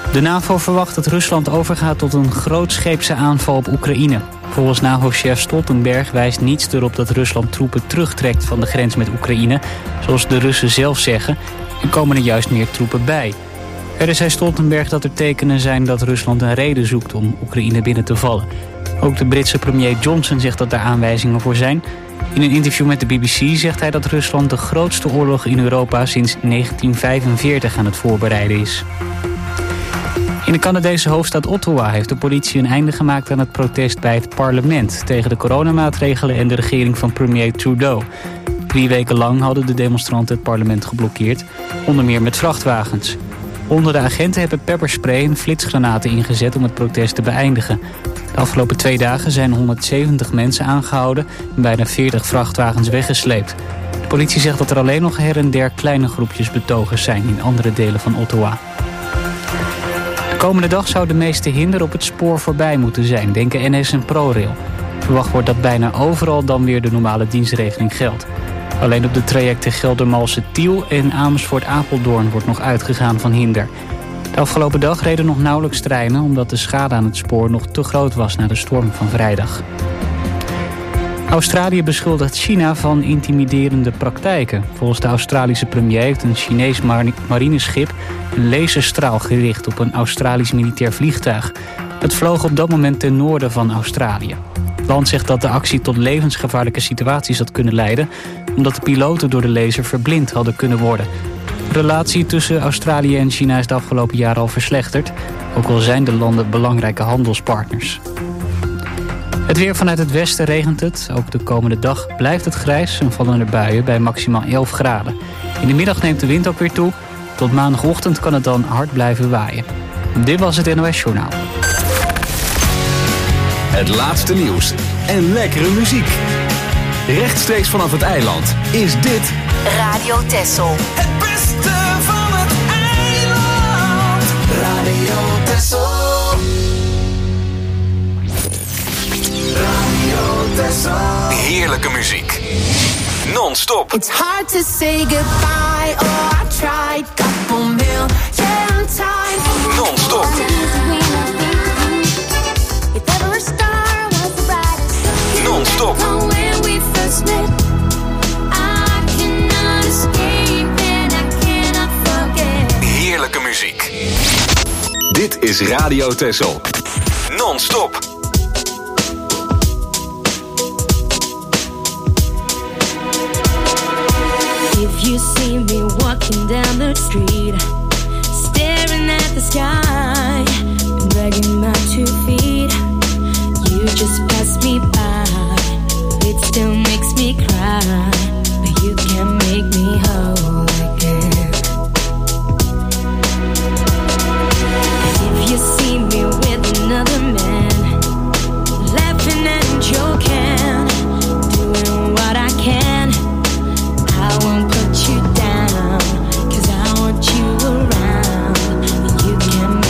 De NAVO verwacht dat Rusland overgaat tot een grootscheepse aanval op Oekraïne. Volgens NAVO-chef Stoltenberg wijst niets erop dat Rusland troepen terugtrekt van de grens met Oekraïne, zoals de Russen zelf zeggen, en komen er juist meer troepen bij. Verder zei Stoltenberg dat er tekenen zijn dat Rusland een reden zoekt om Oekraïne binnen te vallen. Ook de Britse premier Johnson zegt dat daar aanwijzingen voor zijn. In een interview met de BBC zegt hij dat Rusland de grootste oorlog in Europa sinds 1945 aan het voorbereiden is. In de Canadese hoofdstad Ottawa heeft de politie een einde gemaakt aan het protest bij het parlement tegen de coronamaatregelen en de regering van premier Trudeau. 3 weken lang hadden de demonstranten het parlement geblokkeerd, onder meer met vrachtwagens. Honderden agenten hebben pepperspray en flitsgranaten ingezet om het protest te beëindigen. De afgelopen 2 dagen zijn 170 mensen aangehouden en bijna 40 vrachtwagens weggesleept. De politie zegt dat er alleen nog her en der kleine groepjes betogers zijn in andere delen van Ottawa. De komende dag zou de meeste hinder op het spoor voorbij moeten zijn, denken NS en ProRail. Verwacht wordt dat bijna overal dan weer de normale dienstregeling geldt. Alleen op de trajecten Geldermalsen-Tiel en Amersfoort-Apeldoorn wordt nog uitgegaan van hinder. De afgelopen dag reden nog nauwelijks treinen omdat de schade aan het spoor nog te groot was na de storm van vrijdag. Australië beschuldigt China van intimiderende praktijken. Volgens de Australische premier heeft een Chinees marineschip een laserstraal gericht op een Australisch militair vliegtuig. Het vloog op dat moment ten noorden van Australië. Het land zegt dat de actie tot levensgevaarlijke situaties had kunnen leiden, omdat de piloten door de laser verblind hadden kunnen worden. De relatie tussen Australië en China is de afgelopen jaren al verslechterd, ook al zijn de landen belangrijke handelspartners. Het weer vanuit het westen regent het. Ook de komende dag blijft het grijs en vallen er buien bij maximaal 11 graden. In de middag neemt de wind ook weer toe. Tot maandagochtend kan het dan hard blijven waaien. Dit was het NOS Journaal. Het laatste nieuws en lekkere muziek. Rechtstreeks vanaf het eiland is dit Radio Texel. Het beste van het eiland. Radio Texel. Radio Texel. heerlijke muziek. Non-stop. It's hard to say goodbye. Oh, I tried. Couple million times. Non-stop. Non-stop. Heerlijke muziek. Dit is Radio Texel. Non-stop. If you see me walking down the street, staring at the sky, and dragging my 2 feet, you just pass me by. It still makes me cry, but you can make me whole again. If you see me with another man, laughing and joking, doing what I can, I won't put you down, 'cause I want you around. You can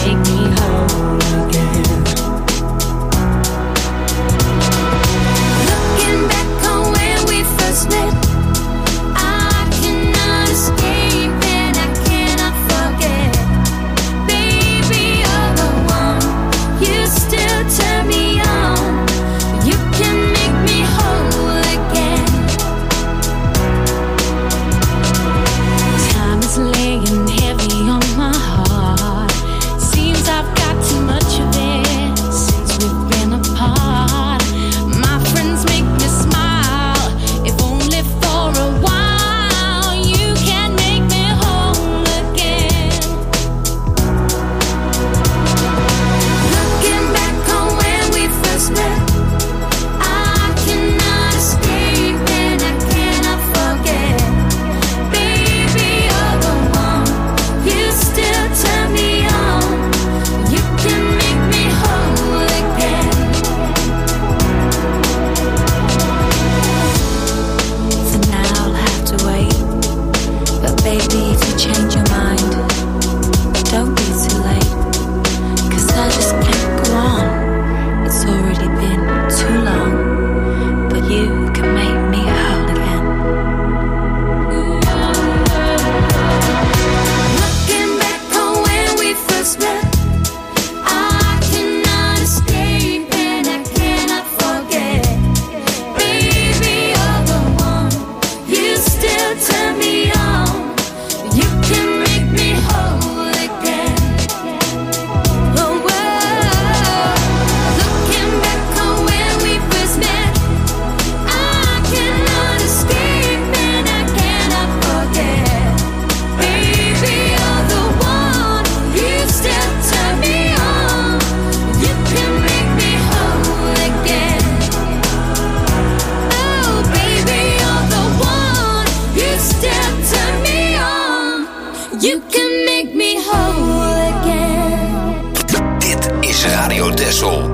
is Radio Texel.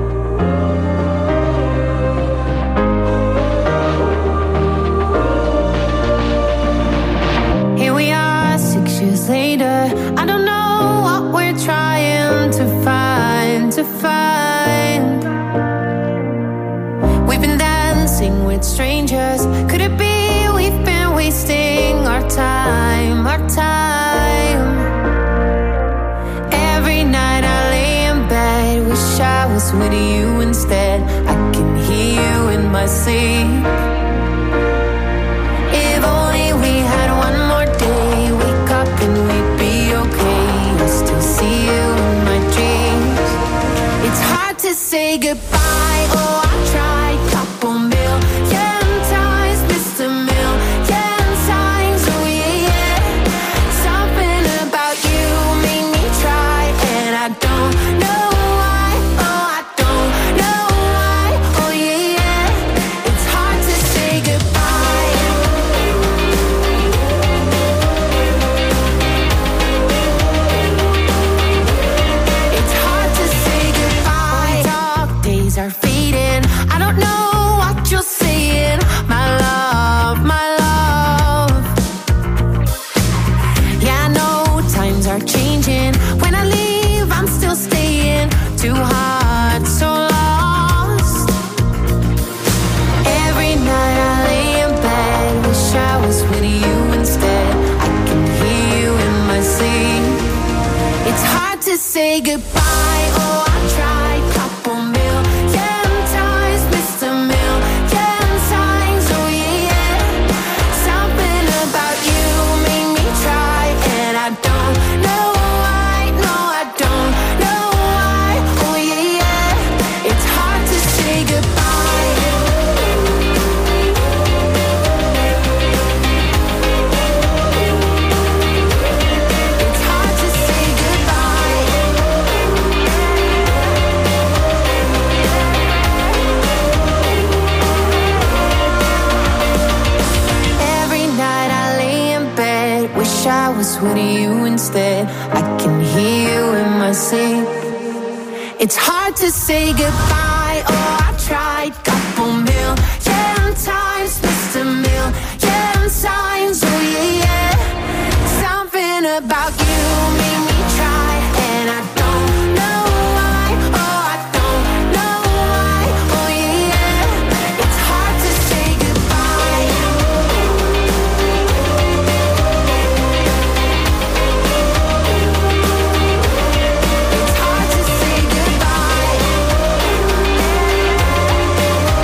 Here we are 6 years later. I don't know what we're trying to find. We've been dancing with strangers. Could it be we've been wasting our time? Every night I lay in bed, wish I was with you instead. I can hear you in my sleep. If only we had one more day, wake up and we'd be okay. I still see you in my dreams. It's hard to say goodbye. Oh, I tried couple million times, missed a million times. Oh yeah. Something about you made me try, and I don't know why. Oh, I don't know why. Oh yeah. It's hard to say goodbye. It's hard to say goodbye. Dark days are fading. I don't know what you're saying. My love, my love. Yeah, I know times are changing. When I leave, I'm still staying. Too hard, so lost. Every night I lay in bed, wish I was with you instead. I can hear you in my sleep. It's hard to say goodbye. Oh, I tried couple million times, missed a million times. Oh yeah. Something about you made me try, and I don't know why. No, I don't know why. Oh yeah. It's hard to say goodbye. It's hard to say goodbye. Every night I lay in bed, wish I was with you instead. I can hear you in my sleep. It's hard to say goodbye. Oh, I tried couple million times, missed a million times. Oh yeah. Something about you made me try, and I don't know why. Oh, I don't know why. Oh yeah. It's hard to say goodbye. It's hard to say goodbye.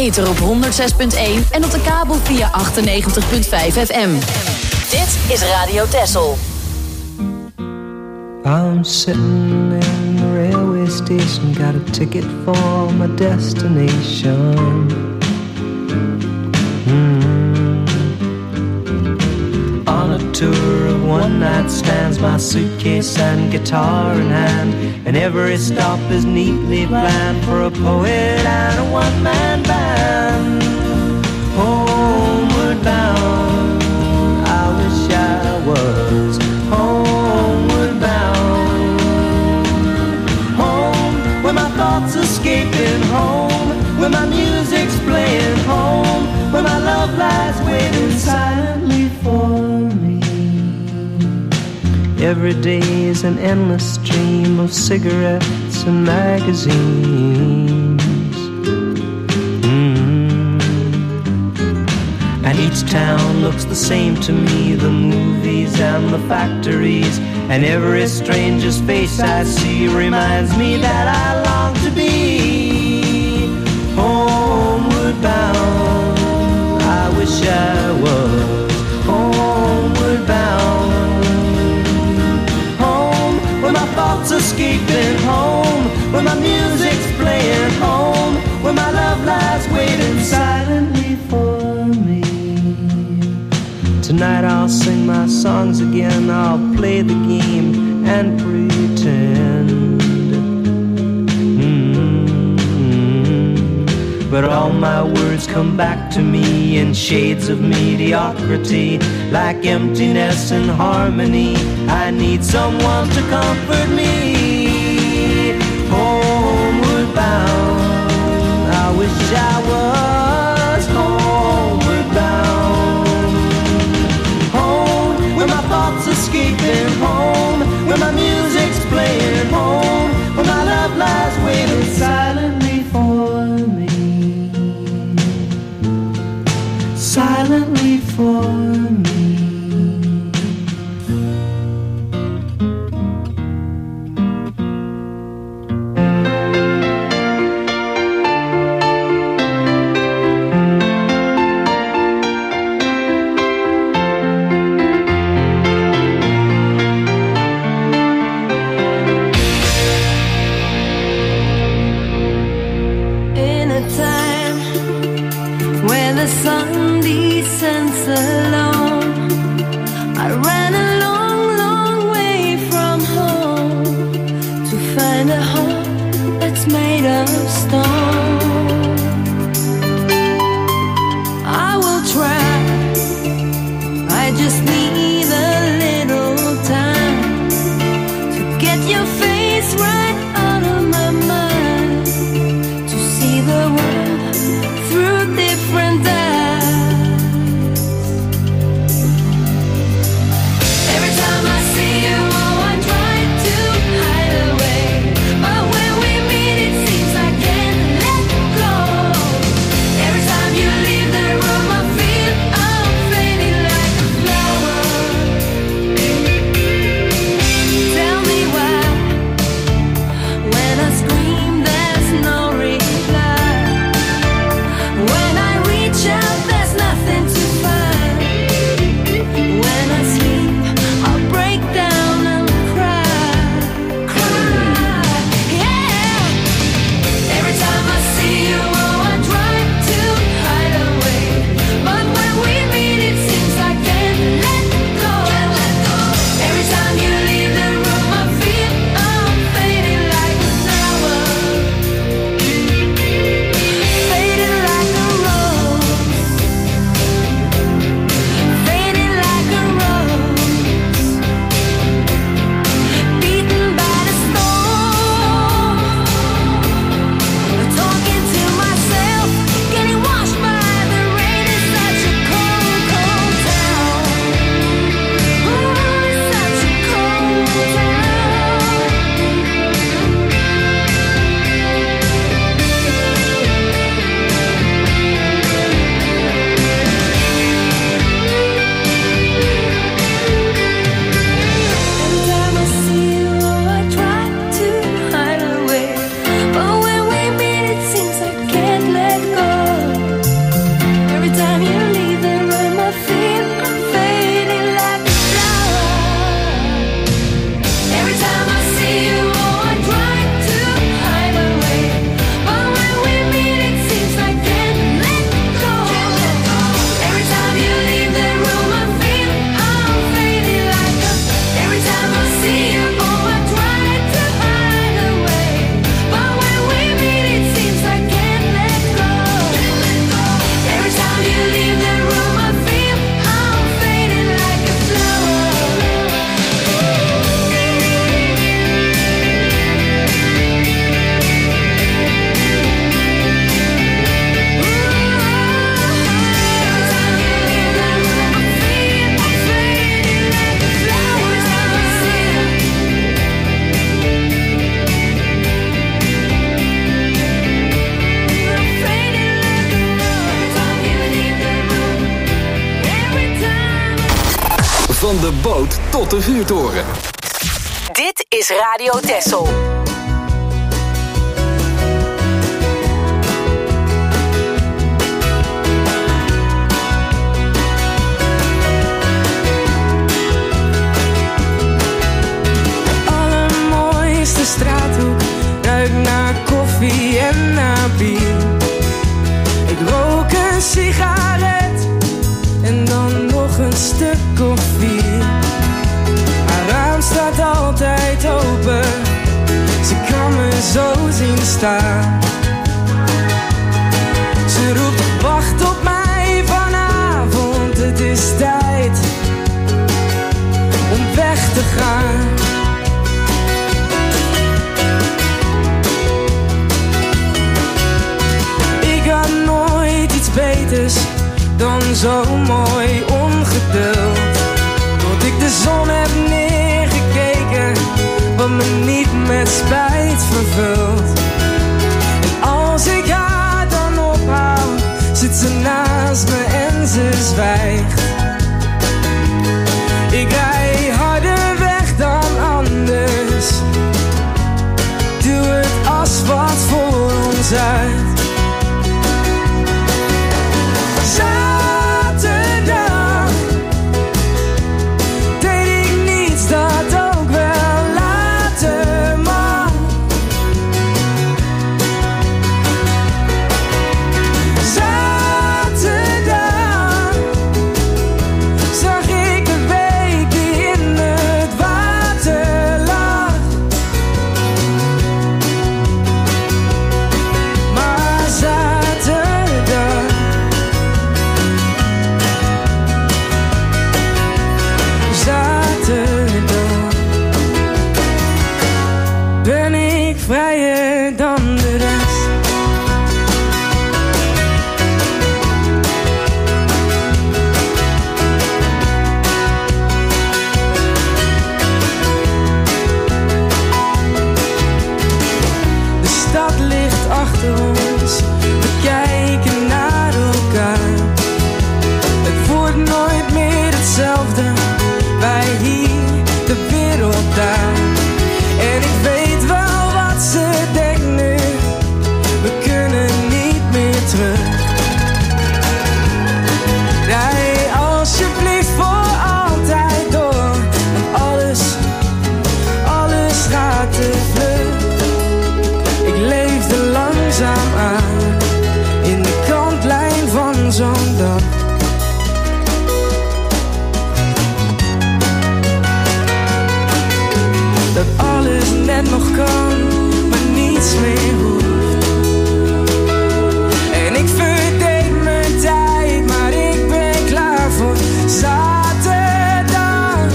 ether op 106.1 en op de kabel via 98.5 FM. Dit is Radio Texel. I'm sitting in the railway station, got a ticket for my destination. On a tour of one-night stands, my suitcase and guitar in hand, and every stop is neatly planned for a poet and a one-man band. Homeward bound, I wish I was homeward bound. Home, where my thoughts escaping, home, where my music's playing, home, where my love lies waiting silently for me. Every day is an endless stream of cigarettes and magazines. And each town looks the same to me, the movies and the factories, and every stranger's face I see reminds me that I long to be homeward bound. I wish I was homeward bound. Home, where my thoughts escaping, home, where my music's playing, home, where my love lies waiting silently for me. Tonight I'll sing my songs again, I'll play the game and pretend. But all my words come back to me in shades of mediocrity, like emptiness and harmony. I need someone to comfort me. Homeward bound, I wish I was homeward bound. Home, where my thoughts escaping, home, where my music's playing, home, where my love lies waiting silently for me. Silently for me. In a time when the sun descends alone, I ran a long, long way from home to find a home that's made of stone. I will try, I just need a little time to get your face right out of my mind, to see the world through different eyes. Every time I see you, oh, I try to hide away, but when we meet, it seems I can't Van de boot tot de vuurtoren. Dit is Radio Texel. De straathoek ruikt naar koffie en naar bier. Ik rook een sigaret en dan nog een stuk of 4. Haar raam staat altijd open, ze kan me zo zien staan. Ze roept wacht op mij vanavond, het is tijd om weg te gaan. Beters dan zo mooi ongeduld. Tot ik de zon heb neergekeken, wat me niet met spijt vervult. En als ik haar dan ophaal, zit ze naast me en ze zwijgt. Ik rij harder weg dan anders, duw het asfalt voor ons uit. Zaterdag deed ik niets dat ook wel later mag. Zaterdag zag ik de week die in het water lag. Maar zaterdag ben ik vrijer dan de rest. De stad ligt achter ons, we kijken naar elkaar. Het wordt nooit meer hetzelfde, wij hier, de wereld daar. En ik weet wel wat ze denkt nu, we kunnen niet meer terug. Rij alsjeblieft voor altijd door, want alles gaat te vlug. Ik leefde langzaam aan, in de kantlijn van zo'n dag. Dat alles net nog kan, maar niets meer hoeft. En ik verdeed mijn tijd, maar ik ben klaar voor zaterdag.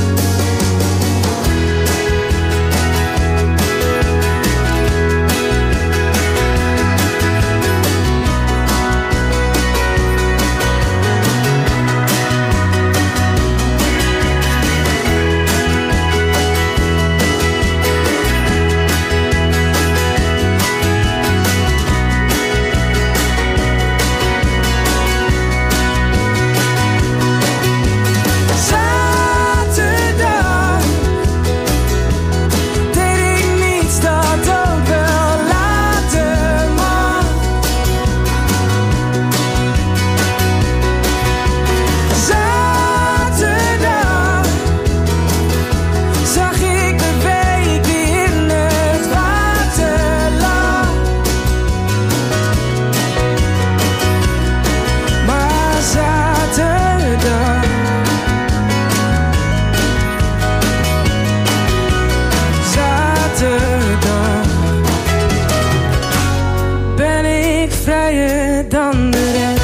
Dan de rest.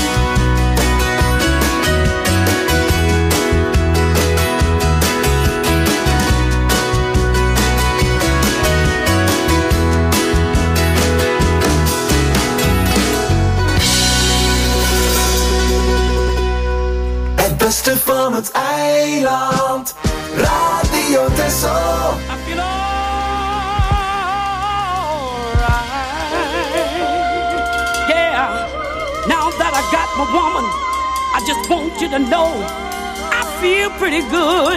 Het beste van het eiland, Radio Texel. Now that I got my woman, I just want you to know I feel pretty good.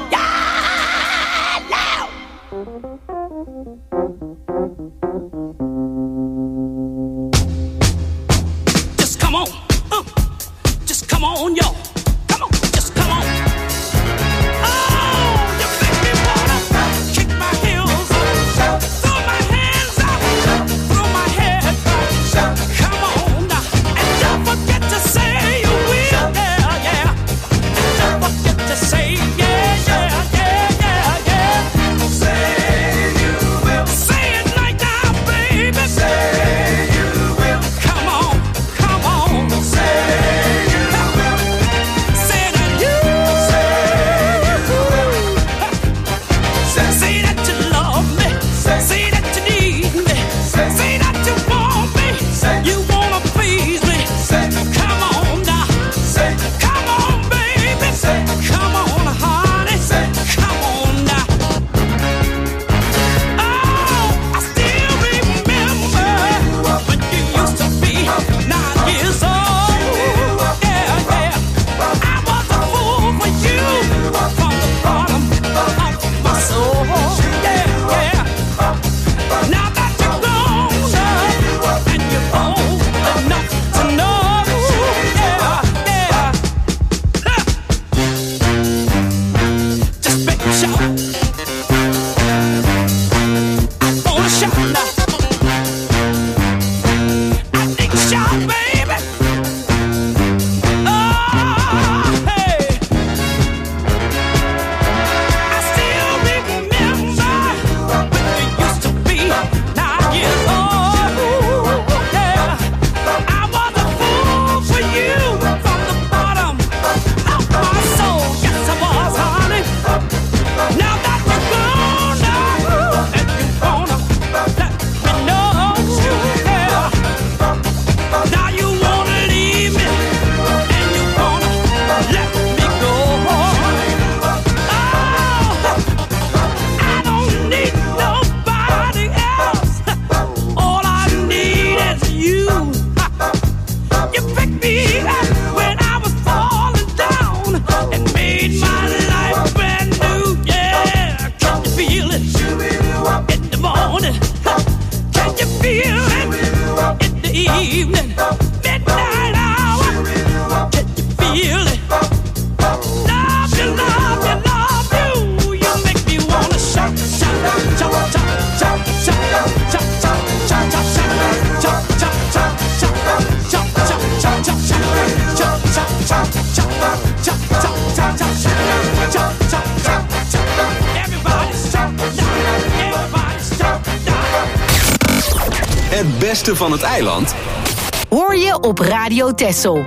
Het beste van het eiland hoor je op Radio Texel.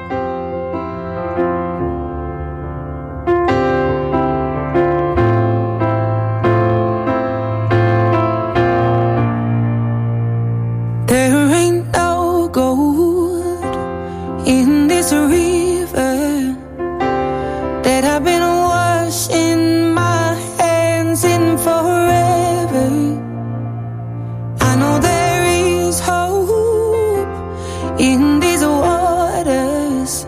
There ain't no gold in this river that I've been washing my hands in forever. I know there is hope in these waters.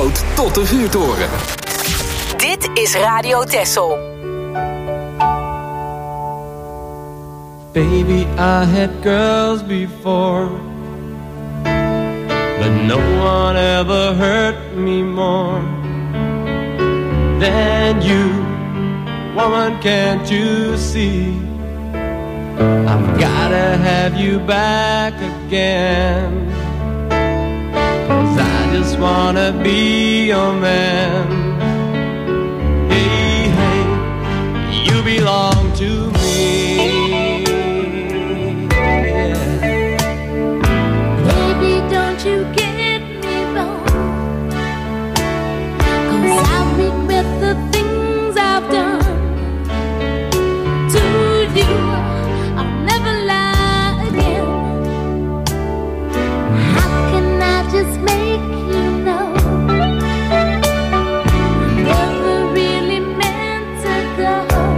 boot tot de vuurtoren. Dit is Radio Texel. Baby, I had girls before, but no one ever hurt me more than you. Woman, can't you see? I've gotta have you back again, 'cause I just wanna be your man. Hey, hey, you belong to me. You get me wrong, 'cause I regret the things I've done to you. I'll never lie again. How can I just make you know I never really meant to go?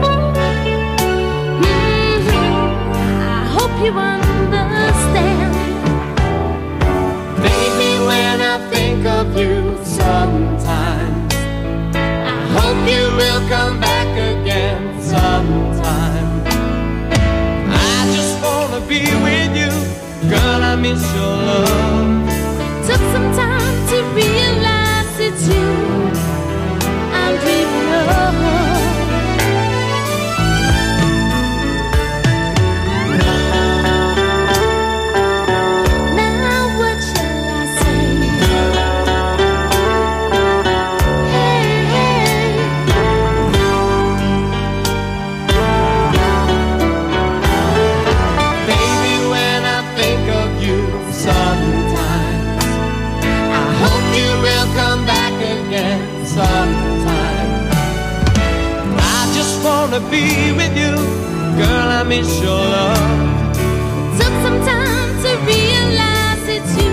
I hope you understand. Baby, when I think of you sometimes, I hope you will come back again sometime. I just wanna be with you, girl, I miss your love. Took some time to realize it's you I'm dreaming of. Sometime I just wanna be with you, girl, I miss your love. Took some time to realize it's you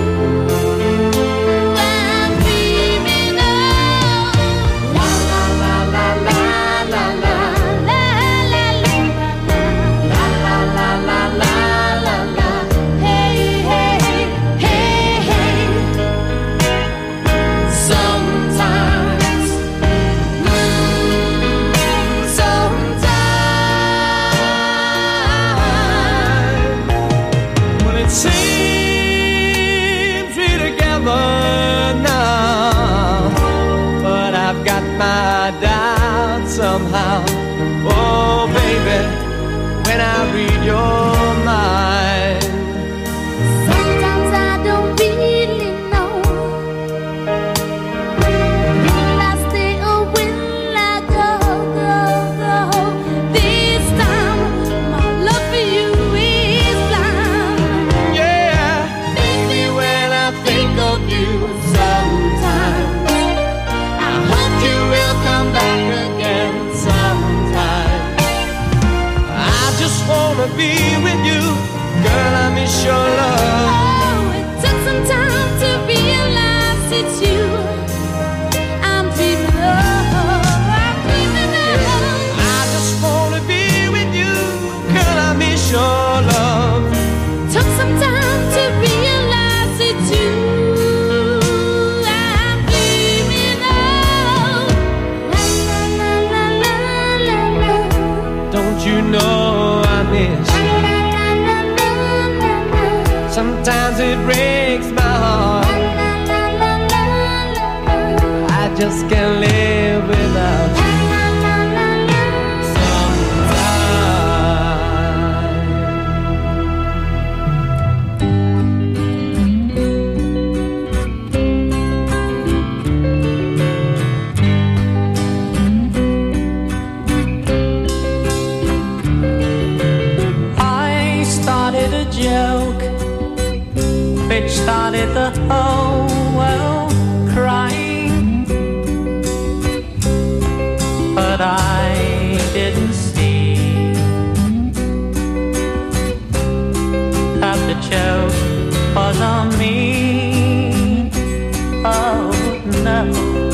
I'm dreaming of. La la la la la la la la la la la la la la la la. Hey hey hey hey. Sometimes seems we're together now, but I've got my doubts somehow. Oh baby, when I read your mind, sometimes I don't really know. Will I stay or will I go, go, go? This time my love for you is blind. yeah. Baby, when I think of you sometimes, I hope you will come back again sometime. I just wanna be with you, girl, I miss your love. Oh, it took some time to realize it's you I'm dreaming of. I'm dreaming of. I just wanna be with you, girl, I miss your love. Took some time to realize it's you I'm dreaming of. La la la la la la. Don't you know I miss you? Sometimes it breaks my heart. I just can't live without you. I started a joke which started the whole world crying, but I didn't see that the joke was on me. Oh no,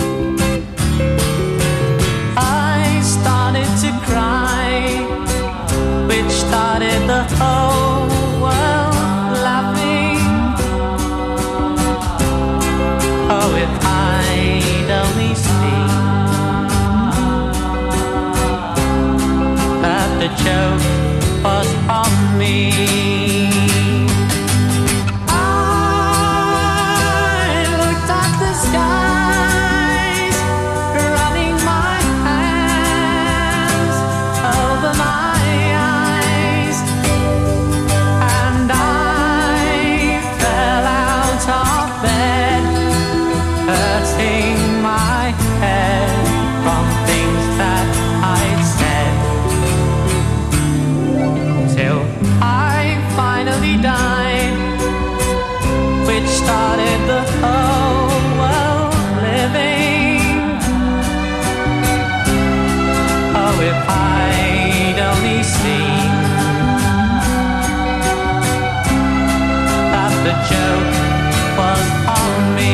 I started to cry, which started the whole world laughing. Oh, if I the joke was on me. I looked at the skies, running my hands over my eyes, and I fell out of bed, hurting my head from things that I'd said, till I finally died, which started the whole world living. Oh, if I'd only seen that the joke was on me.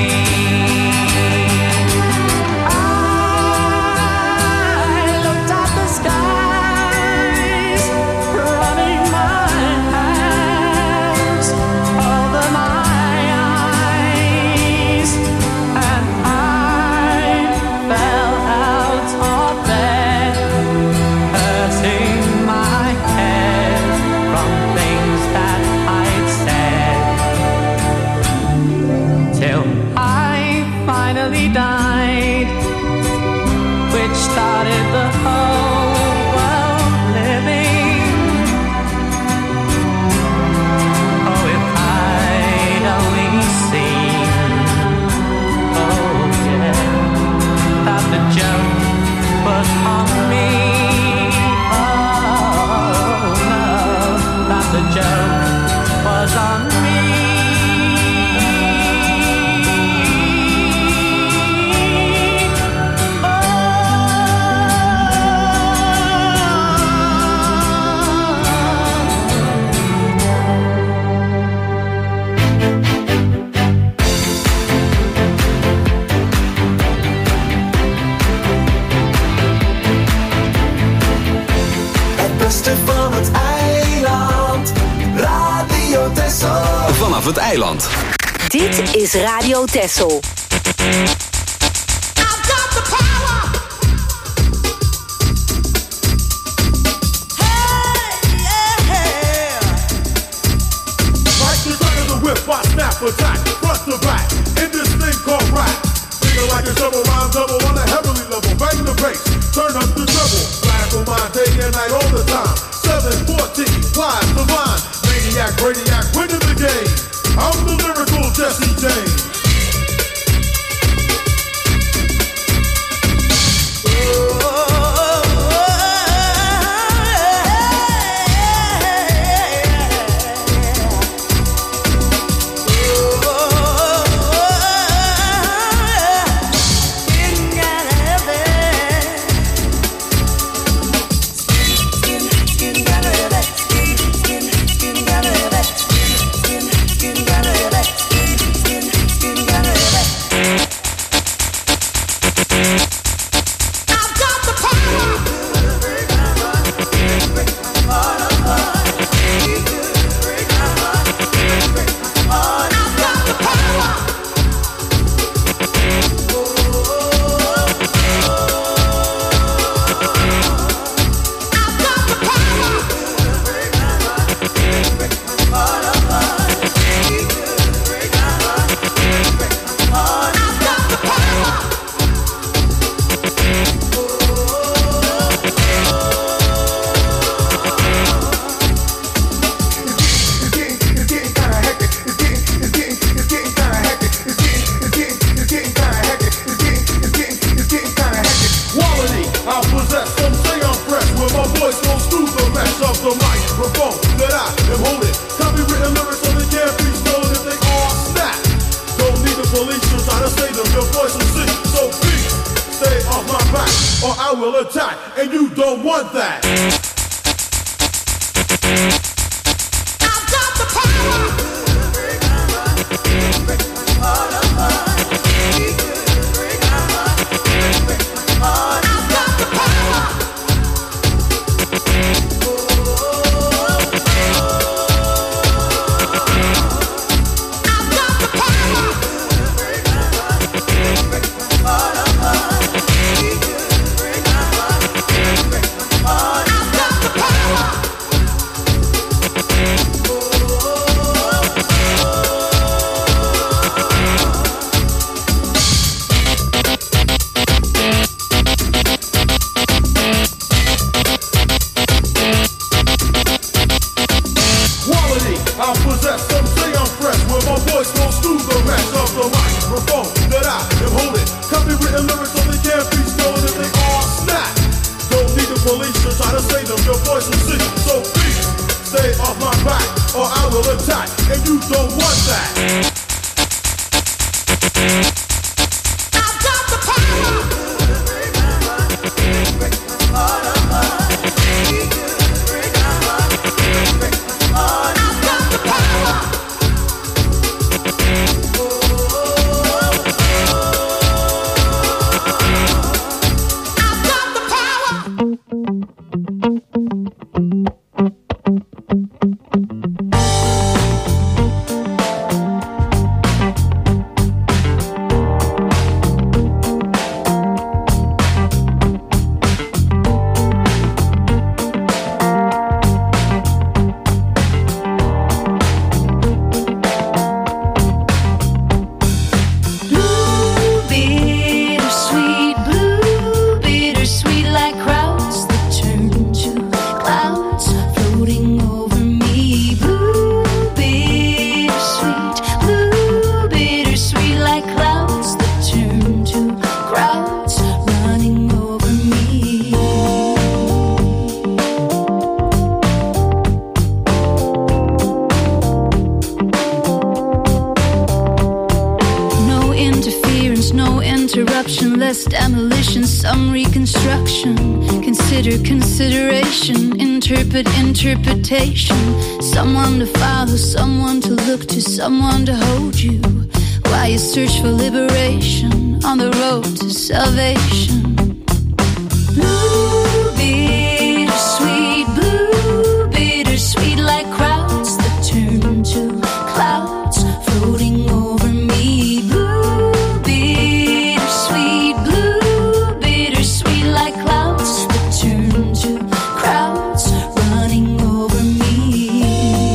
I looked at the skies, running my hands over my eyes, and I fell out of bed, hurting my head from things that I'd said, till I finally died, which started the whole world living. Oh, if I'd only seen, oh yeah, that the joke was on me. Oh no, that the joke was on me. Het beste van het eiland. Radio Texel. Vanaf het eiland. Dit is Radio Texel. Like the gun of the whip, I snap attack, front to back, in this thing called rap. Feel like a double rhyme double on a heavenly level. Bang the bass, turn up the treble. Flash on my day and night all the time. 714, wise the line. Maniac, radiac, winning the game. I'm the lyrical Jesse James. Attack, and you don't want that. I've got the power. Power. to try to say them, your voice will sing. So please, stay off my back, or I will attack, and you don't want that. I've got the power. Interpretation, someone to follow, someone to look to, someone to hold you while you search for liberation on the road to salvation. Blue, bittersweet, blue, bittersweet, like crowds that turn to clouds floating over me. Blue, bittersweet, blue, bittersweet, like clouds that turn to crowds running over me.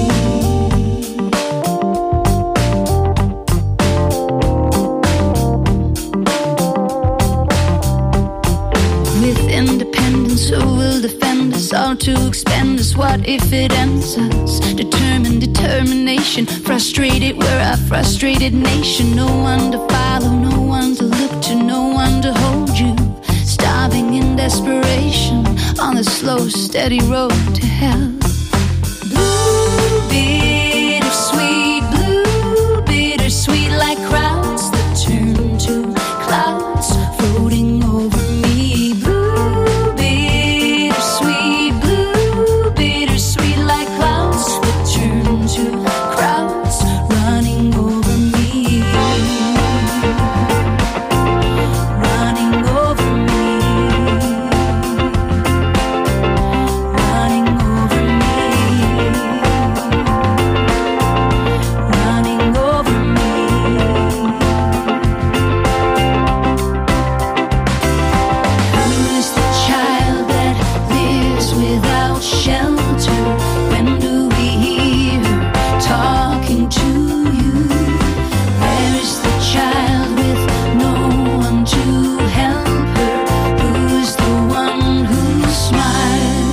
With independence, who will defend us? All to expend us, what if it ends us? Determined determination, frustrated, we're a frustrated nation. No one to follow, no one to look to, no one to hold you. Starving in desperation on the slow, steady road to hell. Blue, bittersweet, blue, bittersweet, like crowds that turn to clouds floating over me. Blue, bittersweet, blue, bittersweet, like clouds that turn to crowds running over me. Running over me. Running over me. Running over me. Who is the child that lives without shelter? When do we hear her talking to you? Where is the child with no one to help her? Who's the one who smiles?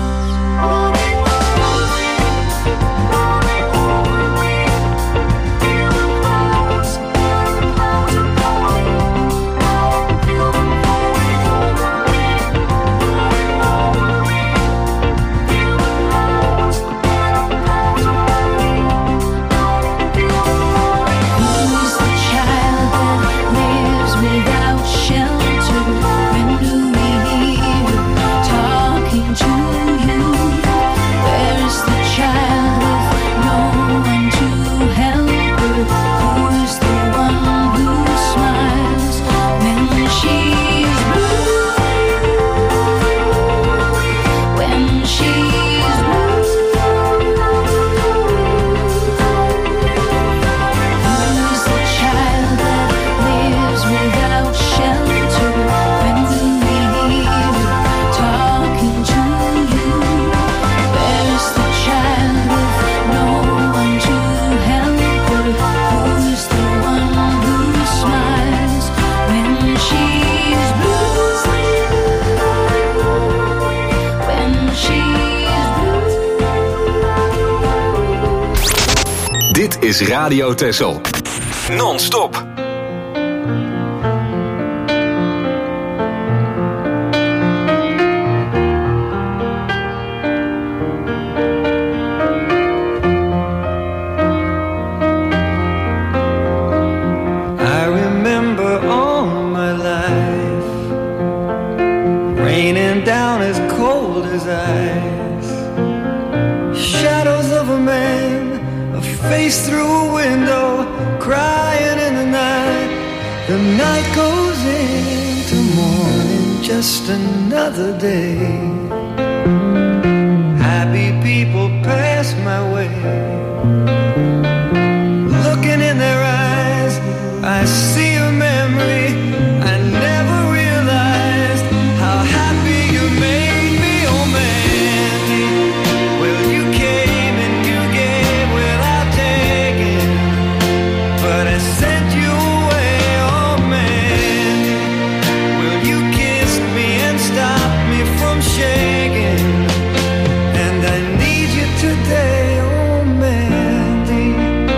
Who's the child that lives without shelter? When do we hear her talking to you? Where is the child with no one to help her? Who's the one who smiles when she's blue? When she's blue. Who's the child that lives without shelter? When do we hear her talking to you? Where's the child with no one to help her? Who's the one who smiles when she's blue? When she's blue. Dit is Radio Texel. Non-stop. eyes. Shadows of a man, a face through a window, crying in the night. The night goes into morning, just another day. Happy people pass my way. Looking in their eyes, I see a memory. I never realized how happy you made me, oh Mandy. Well, you came and you gave without taking, but I sent you away, oh Mandy. Well, you kissed me and stopped me from shaking, and I need you today, oh Mandy.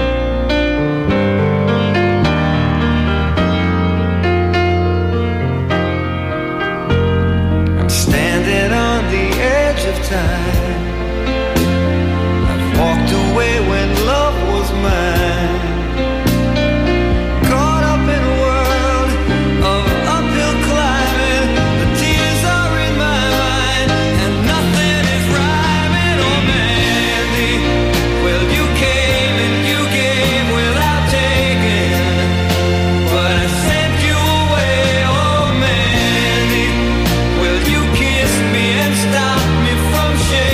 I'm standing on the edge of time. I've walked away when love was mine. Caught up in a world of uphill climbing. The tears are in my mind and nothing is rhyming, oh Mandy. Well, you came and you gave without taking, but I sent you away, oh Mandy. Well, you kissed me and stopped me from shaking.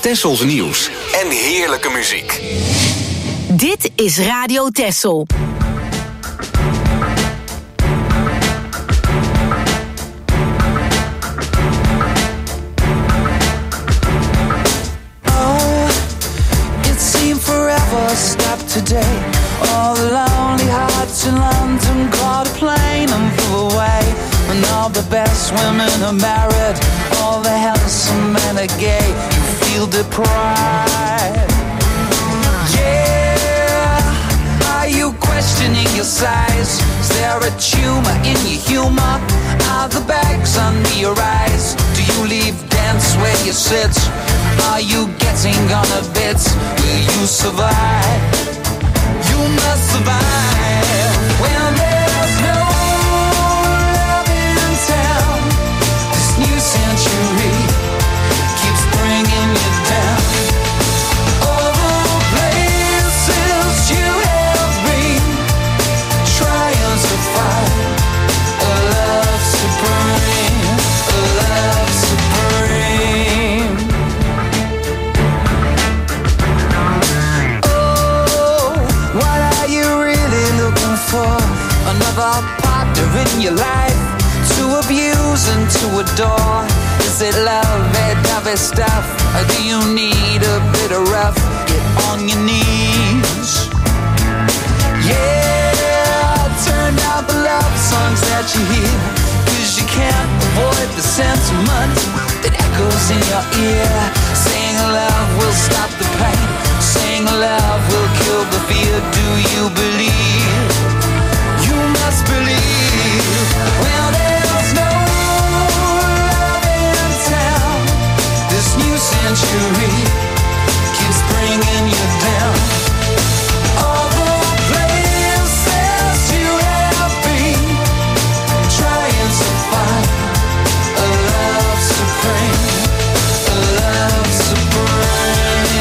Tessels nieuws en heerlijke muziek. Dit is Radio Tessel. Forever stopped today. All the lonely hearts in London caught a plane and flew away. And all the best women are married, all the handsome men are gay. You feel deprived. Yeah, are you questioning your size? Is there a tumor in your humor? Are the bags under your eyes? Do you leave dance where you sit? Are you getting on a bit? Will you survive? You must survive when there's no love in town. This new century keeps bringing you down. All the places you have been, trying to find a love supreme, a love supreme. For another partner in your life to abuse and to adore. Is it love, that stuff? Or do you need a bit of rough? Get on your knees. Yeah, turn down the love songs that you hear, 'cause you can't avoid the sentiment that echoes in your ear. Saying love will stop the pain, saying love will kill the fear. Do you believe? You must believe. Well, there's no love in town. This new century keeps bringing you down. All the places you have been, trying to find a love supreme, a love supreme.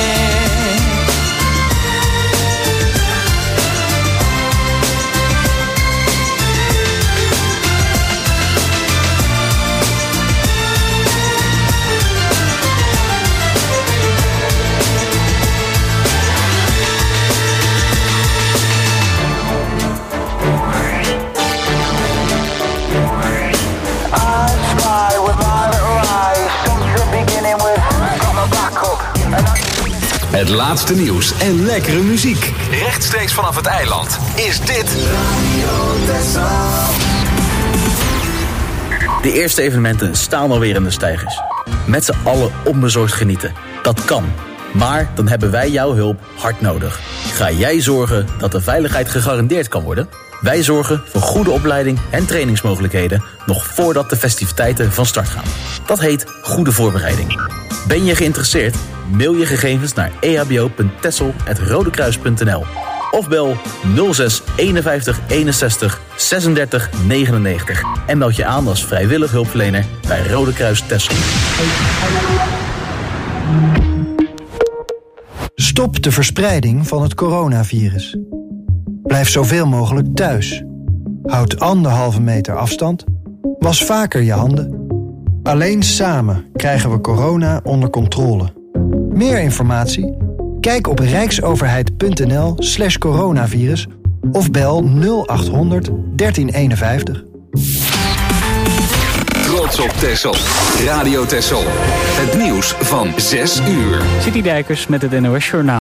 Het laatste nieuws en lekkere muziek. Rechtstreeks vanaf het eiland is dit Radio Tessel. De eerste evenementen staan alweer in de steigers. Met z'n allen onbezorgd genieten. Dat kan. Maar dan hebben wij jouw hulp hard nodig. Ga jij zorgen dat de veiligheid gegarandeerd kan worden? Wij zorgen voor goede opleiding en trainingsmogelijkheden nog voordat de festiviteiten van start gaan. Dat heet goede voorbereiding. Ben je geïnteresseerd? Mail je gegevens naar ehbo.tessel@rodekruis.nl of bel 06 51 61 36 99 en meld je aan als vrijwillig hulpverlener bij Rode Kruis Tessel. Stop de verspreiding van het coronavirus. Blijf zoveel mogelijk thuis. Houd 1,5 meter afstand. Was vaker je handen. Alleen samen krijgen we corona onder controle. Meer informatie? Kijk op rijksoverheid.nl/coronavirus of bel 0800 1351. Trots op Tessel. Radio Tessel. Het nieuws van 6 uur. City Dijkers met het NOS Journaal.